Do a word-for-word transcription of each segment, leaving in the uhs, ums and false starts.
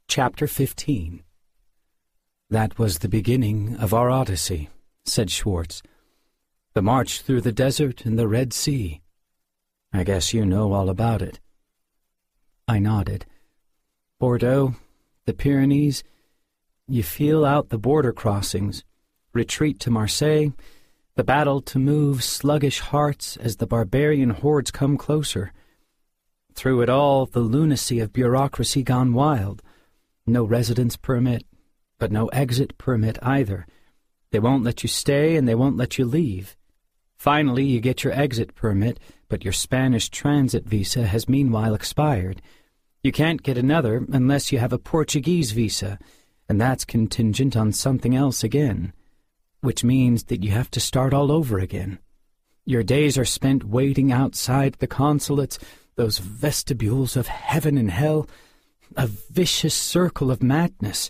Chapter fifteen. "That was the beginning of our Odyssey," said Schwartz. "The march through the desert and the Red Sea. I guess you know all about it." I nodded. "Bordeaux, the Pyrenees, you feel out the border crossings, retreat to Marseille, the battle to move sluggish hearts as the barbarian hordes come closer. Through it all, the lunacy of bureaucracy gone wild. No residence permit, but no exit permit either. They won't let you stay and they won't let you leave. Finally, you get your exit permit, but your Spanish transit visa has meanwhile expired. You can't get another unless you have a Portuguese visa, and that's contingent on something else again, which means that you have to start all over again. Your days are spent waiting outside the consulates, those vestibules of heaven and hell, a vicious circle of madness."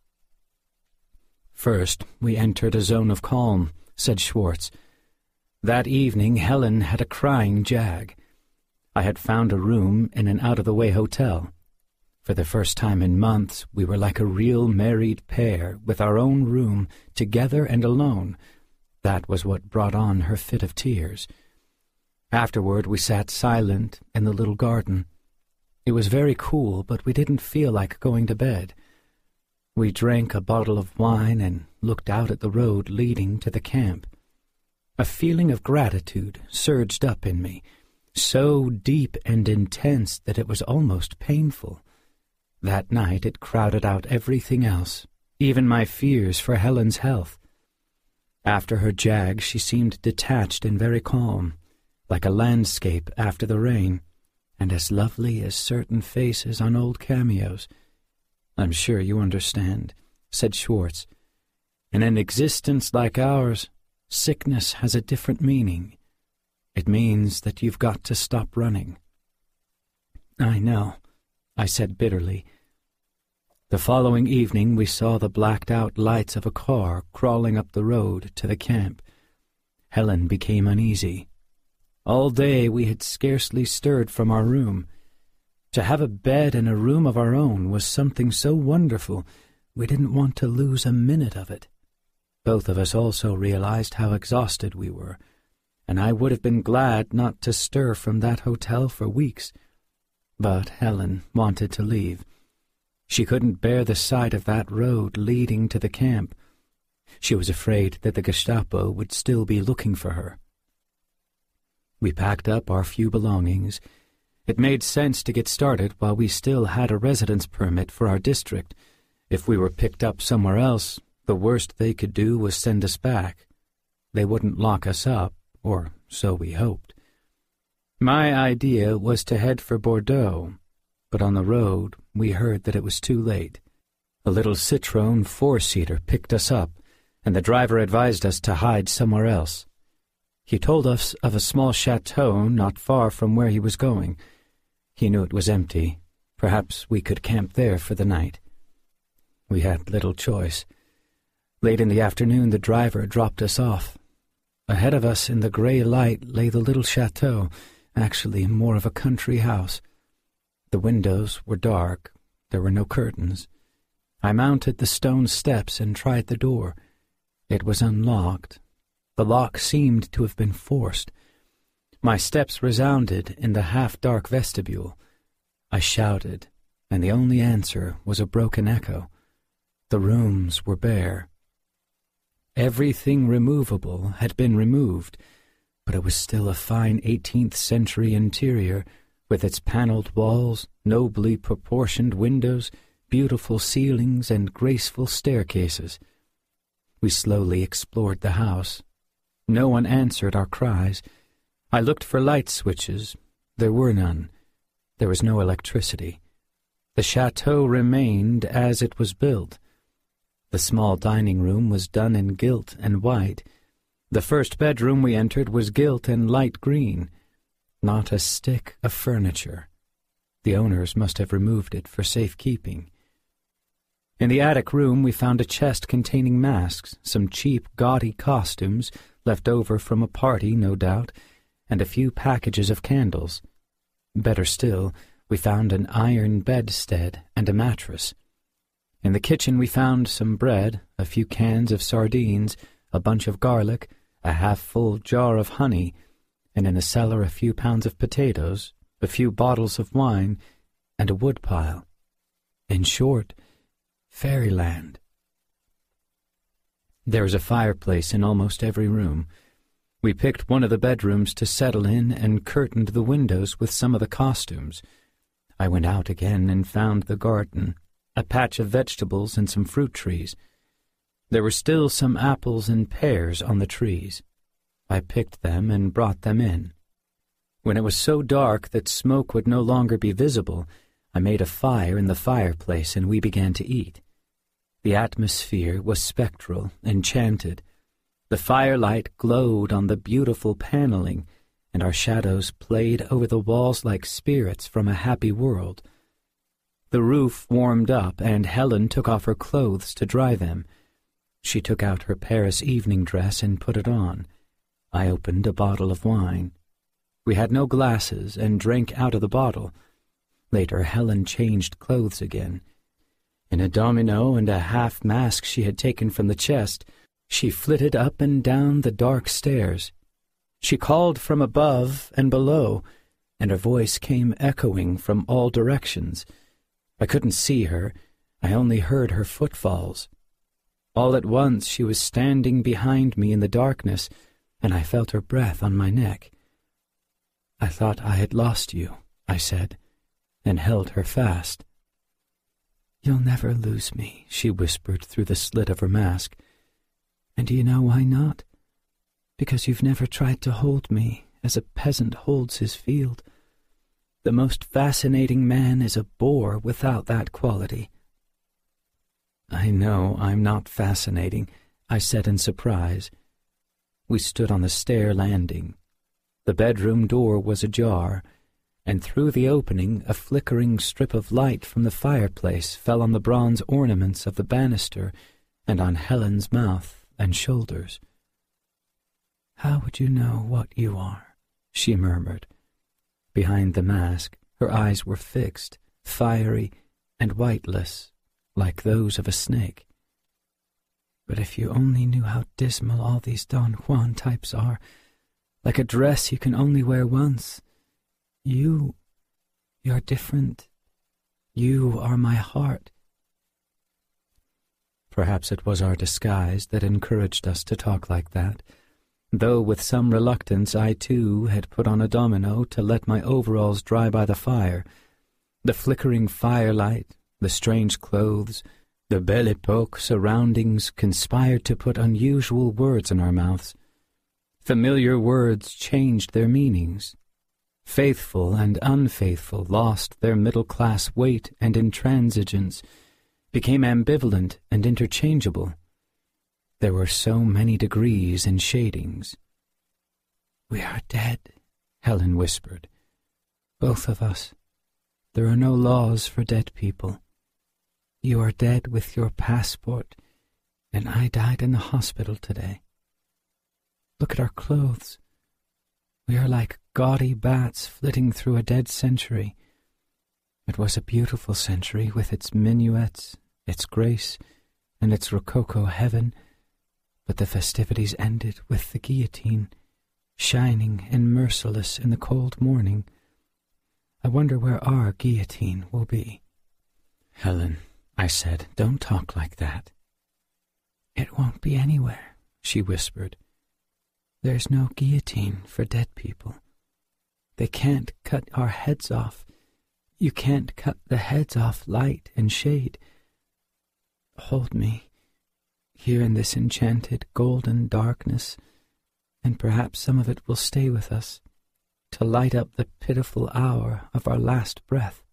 "First, we entered a zone of calm," said Schwartz. "That evening Helen had a crying jag. I had found a room in an out-of-the-way hotel. For the first time in months, we were like a real married pair, with our own room, together and alone. That was what brought on her fit of tears. Afterward, we sat silent in the little garden. It was very cool, but we didn't feel like going to bed. We drank a bottle of wine and looked out at the road leading to the camp. A feeling of gratitude surged up in me, so deep and intense that it was almost painful. That night it crowded out everything else, even my fears for Helen's health. After her jag, she seemed detached and very calm, like a landscape after the rain, and as lovely as certain faces on old cameos. I'm sure you understand," said Schwartz. "In an existence like ours, sickness has a different meaning. It means that you've got to stop running." "I know," I said bitterly. The following evening we saw the blacked-out lights of a car crawling up the road to the camp. Helen became uneasy. All day we had scarcely stirred from our room. To have a bed and a room of our own was something so wonderful we didn't want to lose a minute of it. Both of us also realized how exhausted we were, and I would have been glad not to stir from that hotel for weeks. But Helen wanted to leave. She couldn't bear the sight of that road leading to the camp. She was afraid that the Gestapo would still be looking for her. We packed up our few belongings. It made sense to get started while we still had a residence permit for our district. If we were picked up somewhere else, the worst they could do was send us back. They wouldn't lock us up, or so we hoped. My idea was to head for Bordeaux, but on the road we heard that it was too late. A little Citroën four-seater picked us up, and the driver advised us to hide somewhere else. He told us of a small chateau not far from where he was going. He knew it was empty. Perhaps we could camp there for the night. We had little choice. Late in the afternoon the driver dropped us off. Ahead of us in the grey light lay the little chateau, actually more of a country house. The windows were dark. There were no curtains. I mounted the stone steps and tried the door. It was unlocked. The lock seemed to have been forced. My steps resounded in the half-dark vestibule. I shouted, and the only answer was a broken echo. The rooms were bare. Everything removable had been removed, but it was still a fine eighteenth-century interior, with its panelled walls, nobly proportioned windows, beautiful ceilings, and graceful staircases. We slowly explored the house. No one answered our cries. I looked for light switches. There were none. There was no electricity. The chateau remained as it was built. The small dining room was done in gilt and white. The first bedroom we entered was gilt and light green. Not a stick of furniture. The owners must have removed it for safekeeping. In the attic room we found a chest containing masks, some cheap, gaudy costumes, left over from a party, no doubt, and a few packages of candles. Better still, we found an iron bedstead and a mattress. In the kitchen we found some bread, a few cans of sardines, a bunch of garlic, a half-full jar of honey, and in the cellar a few pounds of potatoes, a few bottles of wine, and a woodpile. In short, fairyland. There was a fireplace in almost every room. We picked one of the bedrooms to settle in and curtained the windows with some of the costumes. I went out again and found the garden, a patch of vegetables and some fruit trees. There were still some apples and pears on the trees. I picked them and brought them in. When it was so dark that smoke would no longer be visible, I made a fire in the fireplace and we began to eat. The atmosphere was spectral, enchanted. The firelight glowed on the beautiful paneling, and our shadows played over the walls like spirits from a happy world. The roof warmed up, and Helen took off her clothes to dry them. She took out her Paris evening dress and put it on. I opened a bottle of wine. We had no glasses and drank out of the bottle. Later, Helen changed clothes again. In a domino and a half-mask she had taken from the chest, she flitted up and down the dark stairs. She called from above and below, and her voice came echoing from all directions. I couldn't see her. I only heard her footfalls. All at once she was standing behind me in the darkness, and I felt her breath on my neck. "I thought I had lost you," I said, and held her fast. "You'll never lose me," she whispered through the slit of her mask. "And do you know why not? Because you've never tried to hold me as a peasant holds his field. The most fascinating man is a bore without that quality." "I know I'm not fascinating," I said in surprise. We stood on the stair landing. The bedroom door was ajar, and through the opening a flickering strip of light from the fireplace fell on the bronze ornaments of the banister and on Helen's mouth and shoulders. "How would you know what you are?" she murmured. Behind the mask, her eyes were fixed, fiery and whiteless, like those of a snake. "But if you only knew how dismal all these Don Juan types are, like a dress you can only wear once. You, you're different. You are my heart." Perhaps it was our disguise that encouraged us to talk like that, though with some reluctance I, too, had put on a domino to let my overalls dry by the fire. The flickering firelight, the strange clothes, the Belle Époque surroundings conspired to put unusual words in our mouths. Familiar words changed their meanings. Faithful and unfaithful lost their middle-class weight and intransigence, became ambivalent and interchangeable. There were so many degrees and shadings. "We are dead," Helen whispered. "Both of us. There are no laws for dead people. You are dead with your passport, and I died in the hospital today. Look at our clothes. We are like gaudy bats flitting through a dead century. It was a beautiful century with its minuets, its grace, and its rococo heaven, but the festivities ended with the guillotine, shining and merciless in the cold morning. I wonder where our guillotine will be." "Helen," I said, "don't talk like that." "It won't be anywhere," she whispered. "There's no guillotine for dead people. They can't cut our heads off. You can't cut the heads off light and shade. Hold me, here in this enchanted golden darkness, and perhaps some of it will stay with us, to light up the pitiful hour of our last breath."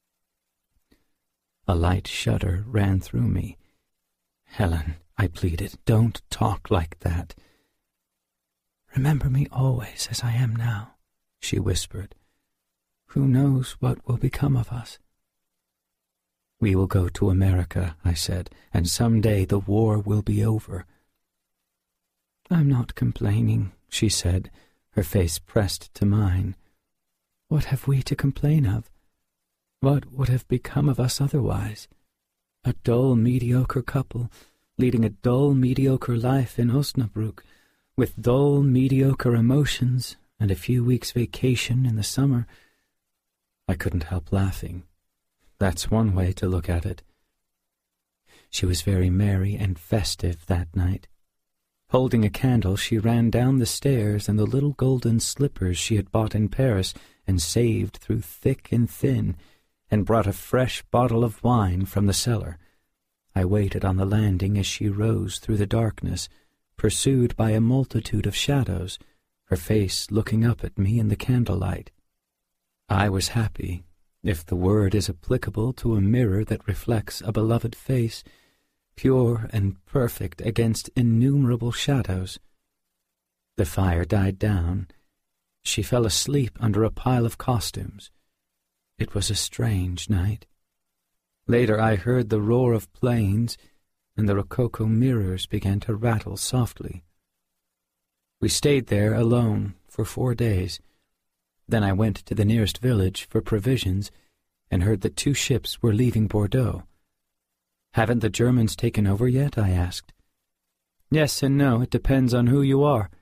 A light shudder ran through me. "Helen," I pleaded, "don't talk like that." "Remember me always as I am now," she whispered. "Who knows what will become of us?" "We will go to America," I said, "and some day the war will be over." "I'm not complaining," she said, her face pressed to mine. "What have we to complain of? What would have become of us otherwise? A dull, mediocre couple, leading a dull, mediocre life in Osnabrück, with dull, mediocre emotions and a few weeks' vacation in the summer. I couldn't help laughing. That's one way to look at it. She was very merry and festive that night. Holding a candle, she ran down the stairs in the little golden slippers she had bought in Paris and saved through thick and thin, and brought a fresh bottle of wine from the cellar. I waited on the landing as she rose through the darkness, pursued by a multitude of shadows, her face looking up at me in the candlelight. I was happy, if the word is applicable to a mirror that reflects a beloved face, pure and perfect against innumerable shadows. The fire died down. She fell asleep under a pile of costumes. It was a strange night. Later I heard the roar of planes, and the rococo mirrors began to rattle softly. We stayed there alone for four days. Then I went to the nearest village for provisions and heard that two ships were leaving Bordeaux. "Haven't the Germans taken over yet?" I asked. "Yes and no. It depends on who you are."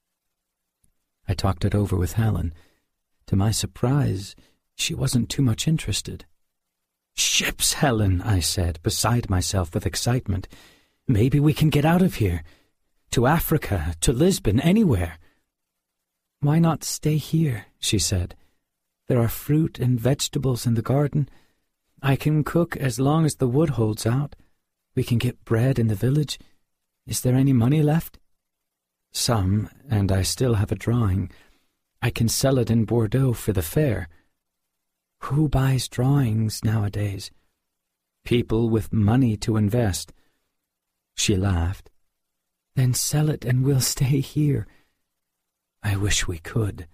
I talked it over with Helen. To my surprise, she wasn't too much interested. "Ships, Helen," I said, beside myself with excitement. "Maybe we can get out of here. To Africa, to Lisbon, anywhere." "Why not stay here?" she said. "There are fruit and vegetables in the garden. I can cook as long as the wood holds out. We can get bread in the village. Is there any money left?" "Some, and I still have a drawing. I can sell it in Bordeaux for the fair." "Who buys drawings nowadays?" "People with money to invest." She laughed. "Then sell it and we'll stay here." I wish we could.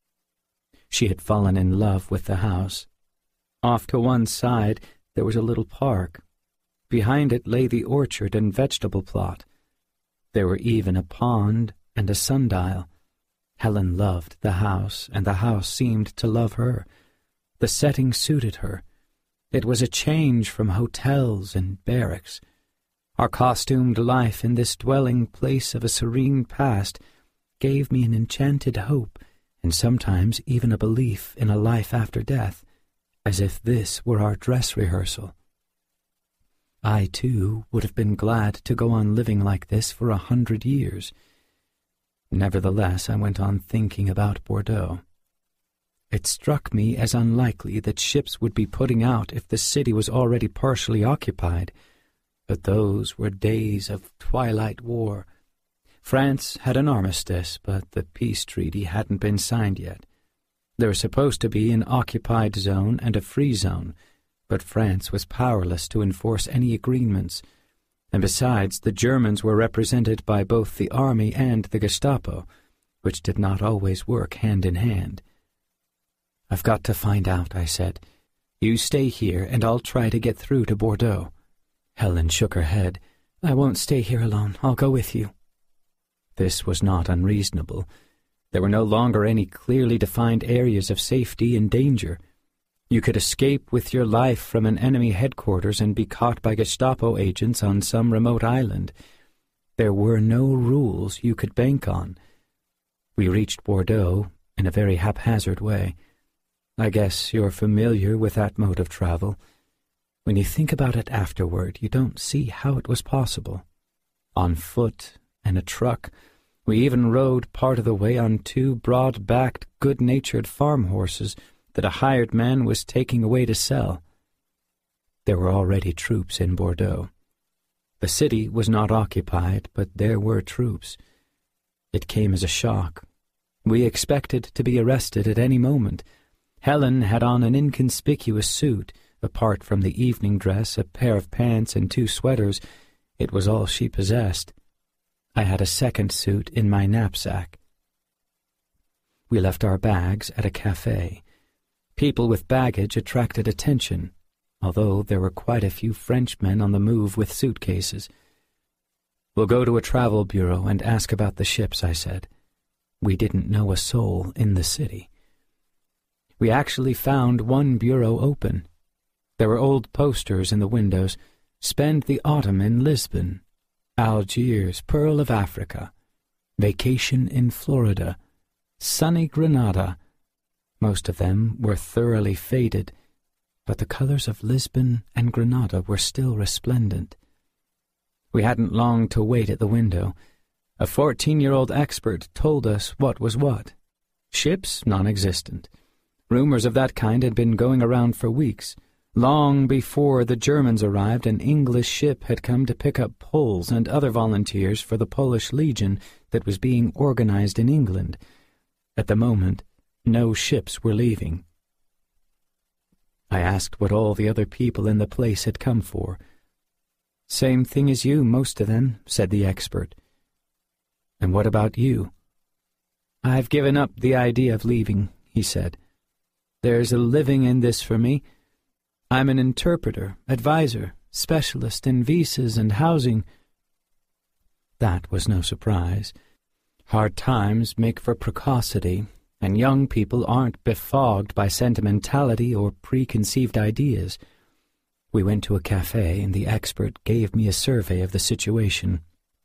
She had fallen in love with the house. Off to one side there was a little park. Behind it lay the orchard and vegetable plot. There were even a pond and a sundial. Helen loved the house, and the house seemed to love her. The setting suited her. It was a change from hotels and barracks. Our costumed life in this dwelling place of a serene past gave me an enchanted hope, and sometimes even a belief in a life after death, as if this were our dress rehearsal. I, too, would have been glad to go on living like this for a hundred years. Nevertheless, I went on thinking about Bordeaux. It struck me as unlikely that ships would be putting out if the city was already partially occupied, but those were days of twilight war. France had an armistice, but the peace treaty hadn't been signed yet. There was supposed to be an occupied zone and a free zone, but France was powerless to enforce any agreements, and besides, the Germans were represented by both the army and the Gestapo, which did not always work hand in hand. "I've got to find out," I said. "You stay here, and I'll try to get through to Bordeaux." Helen shook her head. "I won't stay here alone. I'll go with you." This was not unreasonable. There were no longer any clearly defined areas of safety and danger. You could escape with your life from an enemy headquarters and be caught by Gestapo agents on some remote island. There were no rules you could bank on. We reached Bordeaux in a very haphazard way. I guess you're familiar with that mode of travel. When you think about it afterward, you don't see how it was possible. On foot and a truck, we even rode part of the way on two broad-backed, good-natured farm horses that a hired man was taking away to sell. There were already troops in Bordeaux. The city was not occupied, but there were troops. It came as a shock. We expected to be arrested at any moment. Helen had on an inconspicuous suit. Apart from the evening dress, a pair of pants, and two sweaters, it was all she possessed. I had a second suit in my knapsack. We left our bags at a cafe. People with baggage attracted attention, although there were quite a few Frenchmen on the move with suitcases. "We'll go to a travel bureau and ask about the ships," I said. We didn't know a soul in the city. We actually found one bureau open. There were old posters in the windows, spend the autumn in Lisbon, Algiers, Pearl of Africa, vacation in Florida, sunny Granada. Most of them were thoroughly faded, but the colors of Lisbon and Granada were still resplendent. We hadn't long to wait at the window. A fourteen-year-old expert told us what was what. Ships, non-existent. Rumors of that kind had been going around for weeks. Long before the Germans arrived, an English ship had come to pick up Poles and other volunteers for the Polish Legion that was being organized in England. At the moment, no ships were leaving. I asked what all the other people in the place had come for. "Same thing as you, most of them," said the expert. "And what about you?" "I've given up the idea of leaving," he said. "There's a living in this for me. I'm an interpreter, advisor, specialist in visas and housing." That was no surprise. Hard times make for precocity, and young people aren't befogged by sentimentality or preconceived ideas. We went to a cafe, and the expert gave me a survey of the situation.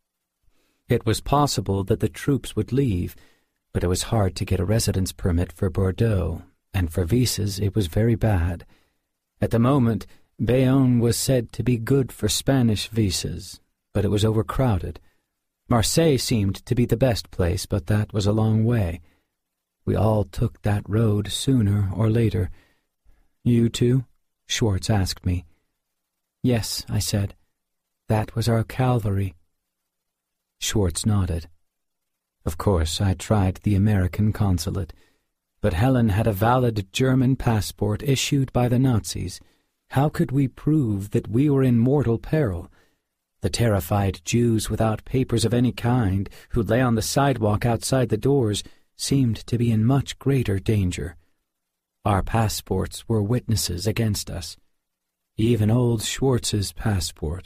It was possible that the troops would leave, but it was hard to get a residence permit for Bordeaux, and for visas it was very bad. At the moment, Bayonne was said to be good for Spanish visas, but it was overcrowded. Marseille seemed to be the best place, but that was a long way. We all took that road sooner or later. "You too?" Schwartz asked me. "Yes," I said. "That was our cavalry." Schwartz nodded. Of course, I tried the American consulate, but Helen had a valid German passport issued by the Nazis. How could we prove that we were in mortal peril? The terrified Jews without papers of any kind, who lay on the sidewalk outside the doors, seemed to be in much greater danger. Our passports were witnesses against us. Even old Schwartz's passport.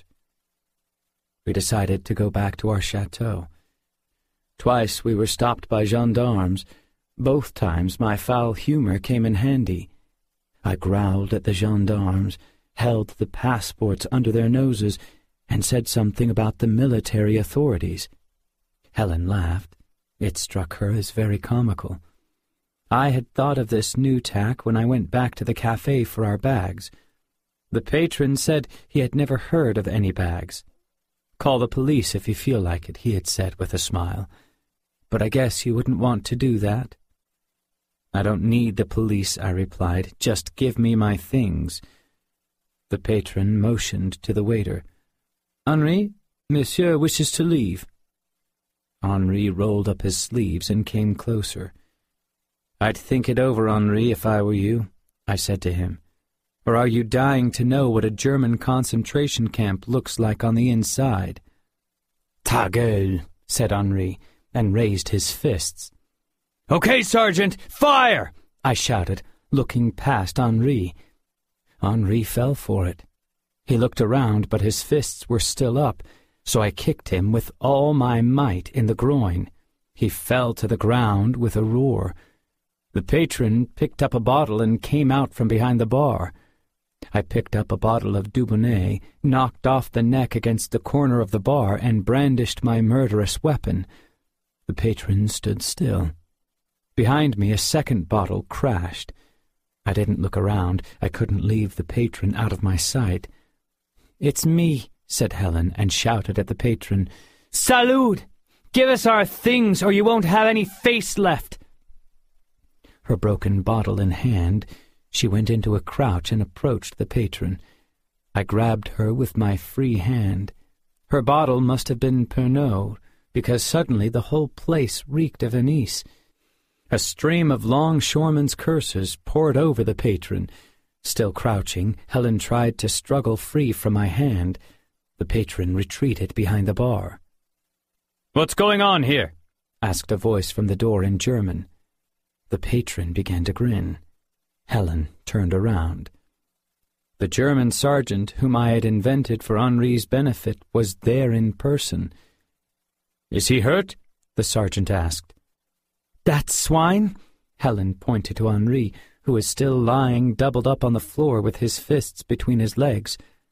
We decided to go back to our chateau. Twice we were stopped by gendarmes. Both times my foul humor came in handy. I growled at the gendarmes, held the passports under their noses, and said something about the military authorities. Helen laughed. It struck her as very comical. I had thought of this new tack when I went back to the cafe for our bags. The patron said he had never heard of any bags. "Call the police if you feel like it," he had said with a smile. "But I guess you wouldn't want to do that." "I don't need the police," I replied. "Just give me my things." The patron motioned to the waiter. "Henri, monsieur wishes to leave." Henri rolled up his sleeves and came closer. "I'd think it over, Henri, if I were you," I said to him. "Or are you dying to know what a German concentration camp looks like on the inside?" "Ta gueule," said Henri, and raised his fists. "Okay, Sergeant, fire!" I shouted, looking past Henri. Henri fell for it. He looked around, but his fists were still up, so I kicked him with all my might in the groin. He fell to the ground with a roar. The patron picked up a bottle and came out from behind the bar. I picked up a bottle of Dubonnet, knocked off the neck against the corner of the bar, and brandished my murderous weapon. The patron stood still. Behind me a second bottle crashed. I didn't look around. I couldn't leave the patron out of my sight. "It's me," said Helen, and shouted at the patron. "Salud! Give us our things, or you won't have any face left." Her broken bottle in hand, she went into a crouch and approached the patron. I grabbed her with my free hand. Her bottle must have been Pernod, because suddenly the whole place reeked of anise. A stream of longshoremen's curses poured over the patron. Still crouching, Helen tried to struggle free from my hand. The patron retreated behind the bar. "What's going on here?" asked a voice from the door in German. The patron began to grin. Helen turned around. The German sergeant whom I had invented for Henri's benefit was there in person. "Is he hurt?" the sergeant asked. "That swine?" Helen pointed to Henri, who was still lying doubled up on the floor with his fists between his legs.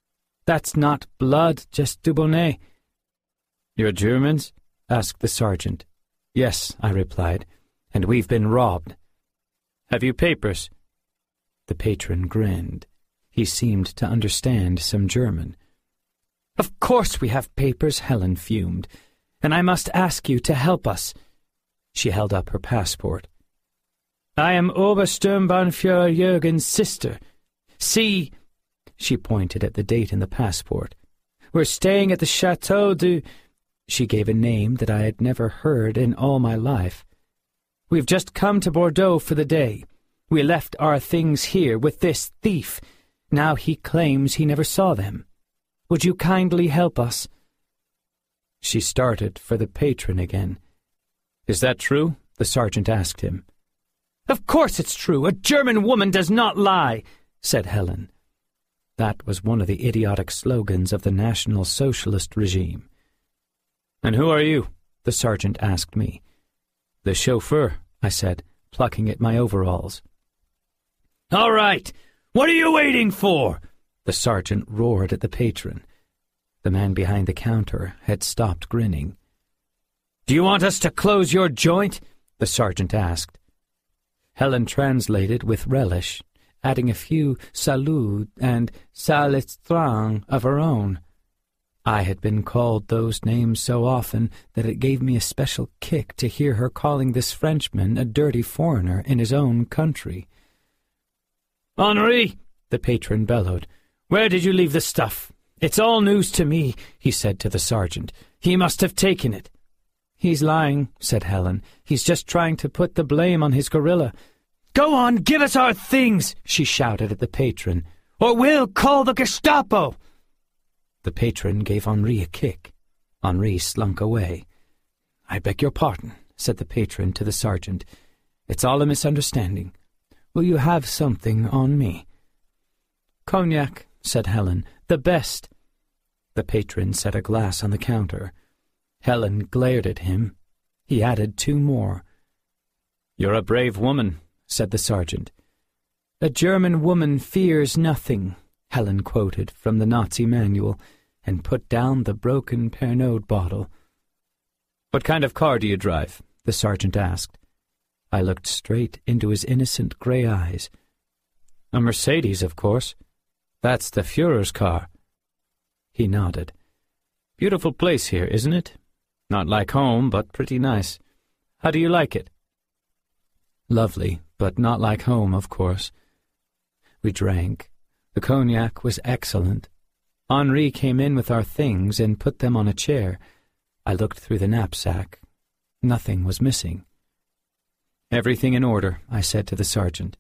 That's not blood, just Dubonnet." "You're Germans?" asked the sergeant. "Yes," I replied, "and we've been robbed." "Have you papers?" The patron grinned. He seemed to understand some German. "Of course we have papers," Helen fumed, "and I must ask you to help us." She held up her passport. "I am Obersturmbannführer Jürgen's sister. See," she pointed at the date in the passport. "We're staying at the Chateau du—" She gave a name that I had never heard in all my life. "We've just come to Bordeaux for the day. We left our things here with this thief. Now he claims he never saw them. Would you kindly help us?" She started for the patron again. "Is that true?" the sergeant asked him. "Of course it's true. A German woman does not lie," said Helen. That was one of the idiotic slogans of the National Socialist regime. "And who are you?" the sergeant asked me. "The chauffeur," I said, plucking at my overalls. "All right, what are you waiting for?" the sergeant roared at the patron. The man behind the counter had stopped grinning. "Do you want us to close your joint?" the sergeant asked. Helen translated with relish, adding a few salut and salistrang of her own. I had been called those names so often that it gave me a special kick to hear her calling this Frenchman a dirty foreigner in his own country. "Henri," the patron bellowed, "where did you leave the stuff? It's all news to me," he said to the sergeant. "He must have taken it." "He's lying," said Helen. "He's just trying to put the blame on his gorilla." "Go on, give us our things," she shouted at the patron, "or we'll call the Gestapo." The patron gave Henri a kick. Henri slunk away. "I beg your pardon," said the patron to the sergeant. "It's all a misunderstanding. Will you have something on me?" "Cognac," said Helen, "the best." The patron set a glass on the counter. Helen glared at him. He added two more. "You're a brave woman," said the sergeant. "A German woman fears nothing," Helen quoted from the Nazi manual, and put down the broken Pernod bottle. "What kind of car do you drive?" the sergeant asked. I looked straight into his innocent grey eyes. "A Mercedes, of course. That's the Führer's car." He nodded. "Beautiful place here, isn't it? Not like home, but pretty nice. How do you like it?" "Lovely, but not like home, of course." We drank. The cognac was excellent. Henri came in with our things and put them on a chair. I looked through the knapsack. Nothing was missing. "Everything in order," I said to the sergeant.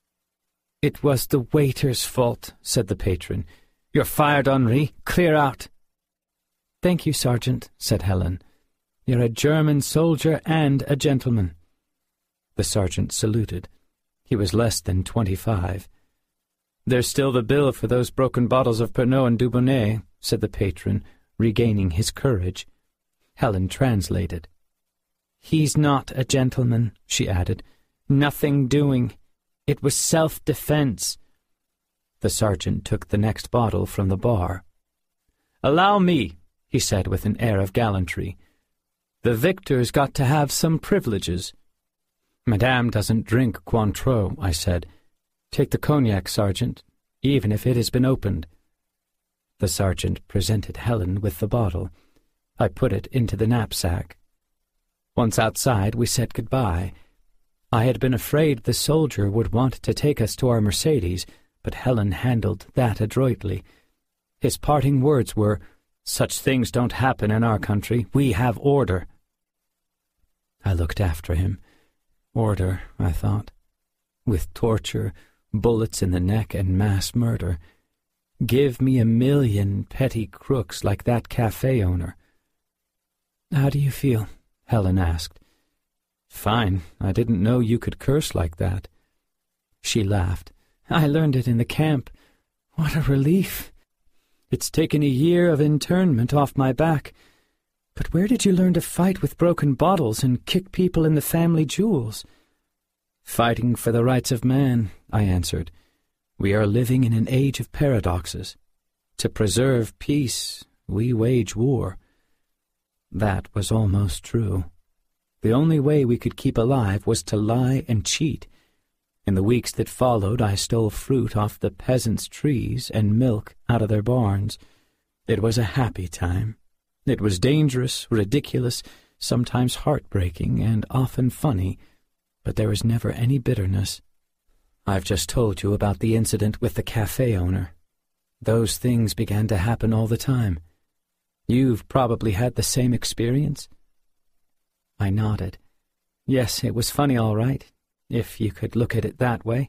"It was the waiter's fault," said the patron. "You're fired, Henri. Clear out." "Thank you, Sergeant," said Helen. "You're a German soldier and a gentleman." The sergeant saluted. He was less than twenty-five. "There's still the bill for those broken bottles of Pernod and Dubonnet," said the patron, regaining his courage. Helen translated. "He's not a gentleman," she added. "Nothing doing. It was self-defense." The sergeant took the next bottle from the bar. "Allow me," he said with an air of gallantry. "The victor's got to have some privileges." "Madame doesn't drink Cointreau," I said. "Take the cognac, Sergeant, even if it has been opened." The sergeant presented Helen with the bottle. I put it into the knapsack. Once outside, we said goodbye. I had been afraid the soldier would want to take us to our Mercedes, but Helen handled that adroitly. His parting words were, "Such things don't happen in our country. We have order." I looked after him. Order, I thought. With torture, bullets in the neck, and mass murder. Give me a million petty crooks like that cafe owner. "How do you feel?" Helen asked. "Fine. I didn't know you could curse like that." She laughed. "I learned it in the camp. What a relief. It's taken a year of internment off my back. But where did you learn to fight with broken bottles and kick people in the family jewels?" "Fighting for the rights of man," I answered. "We are living in an age of paradoxes. To preserve peace, we wage war. That was almost true. The only way we could keep alive was to lie and cheat. In the weeks that followed, I stole fruit off the peasants' trees and milk out of their barns. It was a happy time. It was dangerous, ridiculous, sometimes heartbreaking, and often funny, but there was never any bitterness. I've just told you about the incident with the cafe owner. Those things began to happen all the time. You've probably had the same experience? I nodded. Yes, it was funny all right, if you could look at it that way.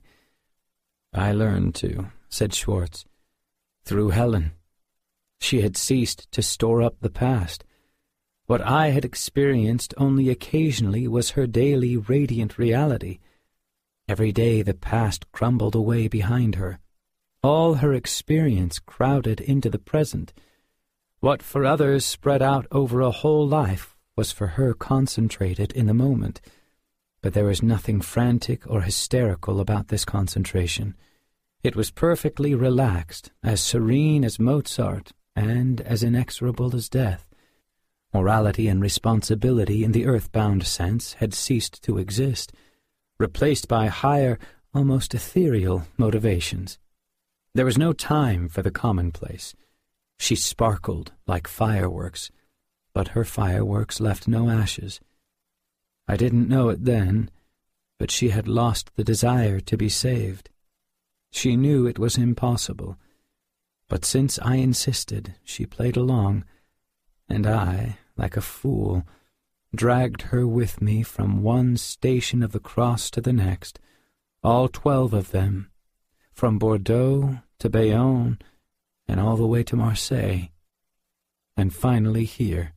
I learned to, said Schwartz, through Helen. She had ceased to store up the past. What I had experienced only occasionally was her daily radiant reality. Every day the past crumbled away behind her. All her experience crowded into the present. What for others spread out over a whole life was for her concentrated in the moment. But there was nothing frantic or hysterical about this concentration. It was perfectly relaxed, as serene as Mozart, and as inexorable as death. Morality and responsibility in the earthbound sense had ceased to exist, replaced by higher, almost ethereal motivations. There was no time for the commonplace. She sparkled like fireworks, but her fireworks left no ashes. I didn't know it then, but she had lost the desire to be saved. She knew it was impossible, but since I insisted, she played along, and I, like a fool, dragged her with me from one station of the cross to the next, all twelve of them, from Bordeaux to Bayonne, and all the way to Marseille, and finally here.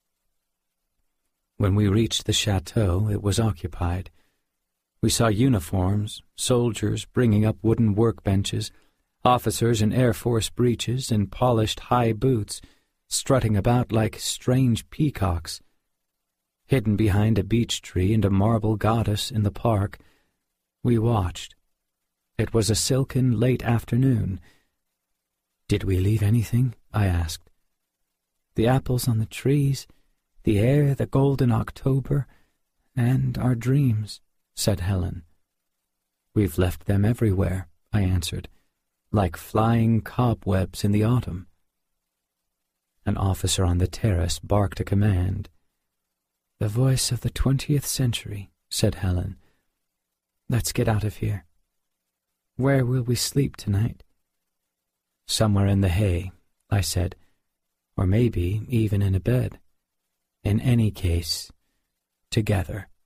When we reached the chateau, it was occupied. We saw uniforms, soldiers bringing up wooden workbenches, officers in Air Force breeches and polished high boots, strutting about like strange peacocks. Hidden behind a beech tree and a marble goddess in the park, we watched. It was a silken late afternoon. Did we leave anything? I asked. The apples on the trees, the air, the golden October, and our dreams, said Helen. We've left them everywhere, I answered, like flying cobwebs in the autumn. An officer on the terrace barked a command. The voice of the twentieth century, said Helen. Let's get out of here. Where will we sleep tonight? Somewhere in the hay, I said, or maybe even in a bed. In any case, together.